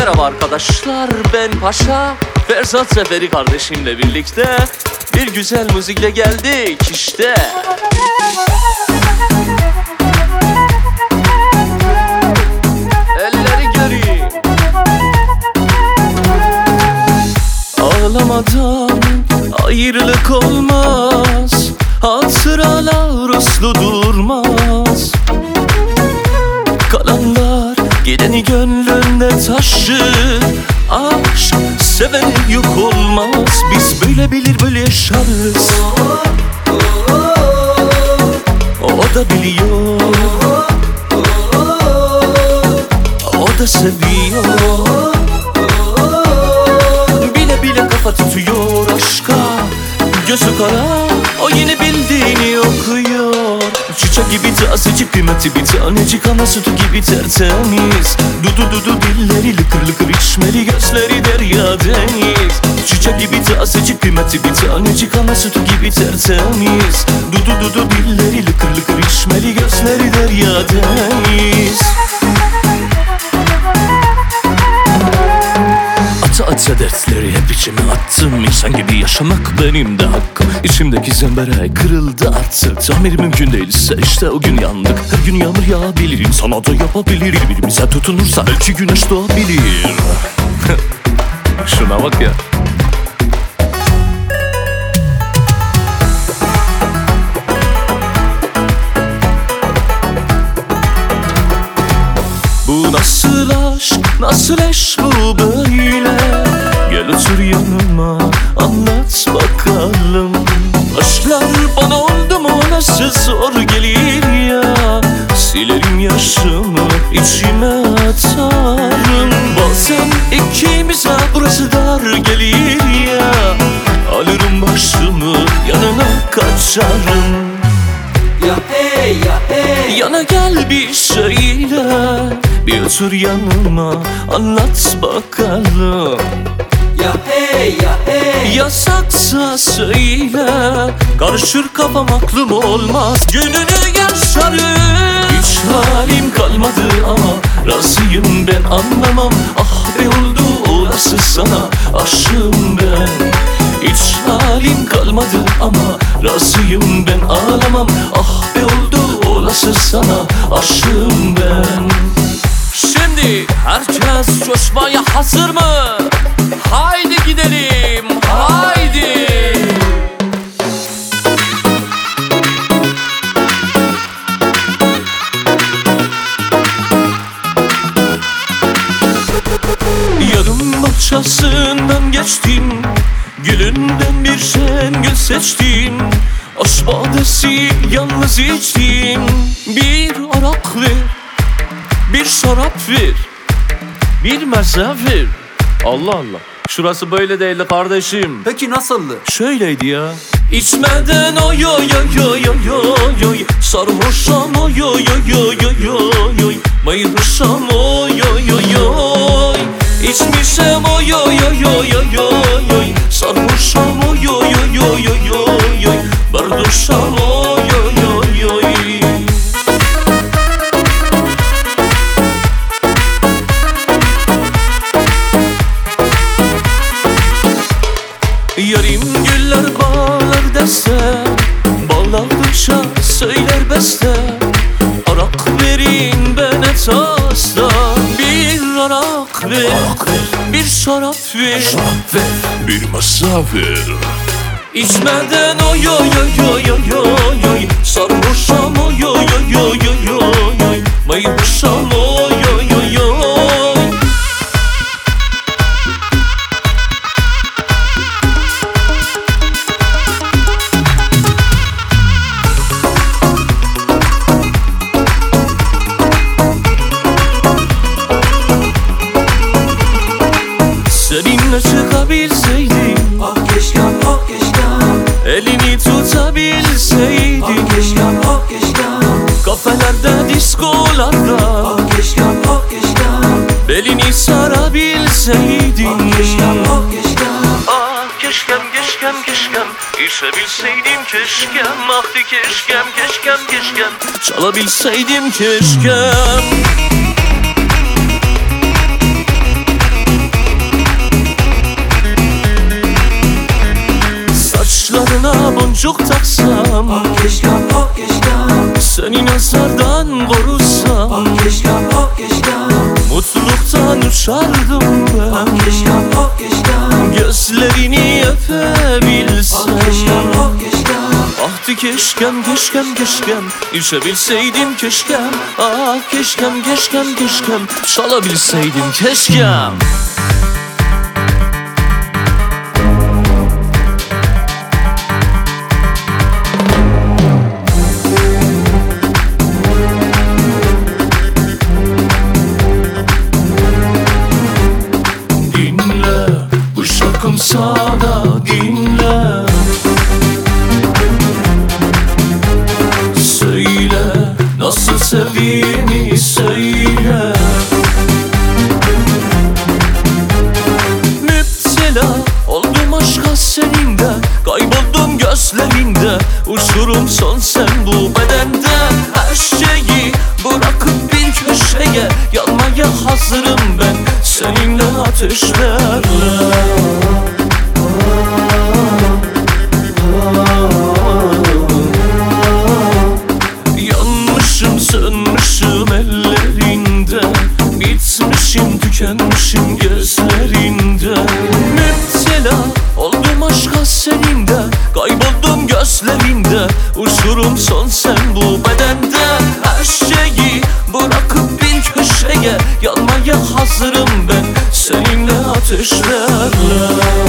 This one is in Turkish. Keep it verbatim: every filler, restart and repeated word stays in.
Merhaba arkadaşlar, ben Paşa. Ferzat Seferi kardeşimle birlikte bir güzel müzikle geldik işte. Elleri göreyim. Ağlamadan ayrılık olmaz, hatıralar uslu durmaz. Kalanlar gideni gönlünde taşır. Aşk seven yok olmaz. Biz böyle bilir böyle yaşarız. O da biliyor, o da seviyor. Bile bile kafa tutuyor aşka. Gözü kara, o yine bildiğini okuyor. Çiçek gibi tazecik, kıymeti bir tanecik, ana sütü gibi tertemiz. Dudu dudu dilleri lıkır lıkır içmeli, gözleri derya deniz. Çiçek gibi tazecik, kıymeti bir tanecik, ana sütü gibi tertemiz. Dudu dudu dilleri lıkır lıkır içmeli, gözleri derya deniz. Ata ata dertleri hep içime attım. İnsan gibi yaşamak benim de hakkım. İçimdeki zemberek kırıldı artık. Tamiri mümkün değilse işte o gün yandık. Her gün yağmur yağabilir, insan da yapabilir. Birbirimize tutunursa belki güneş doğabilir. Şuna bak ya. Bu nasıl aşk, nasıl eş bu böyle? Gel otur yanıma, anlat bakalım. Aşklar bana oldu mu nasıl zor gelir ya. Silerim yaşımı, içime atarım. Bazen ikimize burası dar gelir ya. Alırım başımı, yanına kaçarım. Ya hey ya hey, yana gel bir söyle. Bir otur yanıma, anlat bakalım. ya hey ya hey, Yasaksa söyle, karışır kafam aklım olmaz. Gününü yaşarım. Hiç halim kalmadı ama razıyım ben, anlamam. Ah be oldu olası sana aşığım ben. Hiç halim kalmadı ama razıyım ben, ağlamam. Ah be oldu olası sana aşığım ben. Şimdi herkes coşmaya hazır mı? Haydi gidelim, haydi. Yarım bahçesinden geçtim, gülünden bir şengül seçtim. Aşk badesi yalnız içtim. Bir arak ver, bir şarap ver, bir meze ver. Allah Allah, şurası böyle değildi kardeşim. peki nasıldı? Şöyleydi ya. İçmeden oy oy oy oy oy oy, sarhoşam oy oy oy oy oy oy, mayhoşam oy oy oy oy. İçmişem oy oy oy oy oy oy, sarhoşam oy oy oy oy oy oy, bardoşam oy oy oy oy. Yarim güller bağlar dese, bağladıkça söyler beste. Arak verin bana tasta, bir arak ver, bir şarap ver, bir masa ver. İçmeden oy oy oy oy oy oy oy, sarhoşam oy oy oy oy oy oy, mayhoşam oy oy oy oy. Seninle çıkabilseydim, Ah keşkem ah keşkem, elini tutabilseydim. ah keşkem ah keşkem, Kafelerde, diskolarda, ah keşkem ah keşkem, belini sarabilseydim. ah keşkem ah keşkem, Ah keşkem keşkem keşkem, içebilseydim keşkem. Ah keşkem keşkem keşkem, çalabilseydim keşkem. seni nazardan korusam. Ah keşkem, ah keşkem, Mutluluktan uçardım ah ben, keşkem, ah keşkem, gözlerini öpebilsem. ah keşkem, ah keşkem, Ahdi keşkem, keşkem, keşkem, içebilseydim keşkem. Ah keşkem, keşkem, keşkem, çalabilseydim keşkem. Dinle, bu şarkım sana dinle. Söyle, nasıl sevdiğini söyle. Müptela oldum aşka seninle, kayboldum gözlerinde. Uçurum son sen bu bedende. Her şeyi bırakıp bir köşeye, yanmaya hazırım ben seninle ateşlerle. Yanmışım, sönmüşüm ellerinde, bitmişim, tükenmişim gözlerinde. Müptela oldum aşka seninle, kayboldum gözlerinde. Uçurum son sen bu bedende. Her şeyi bırakıp bir köşeye, yanmaya hazırım ben seninle ateşlerle.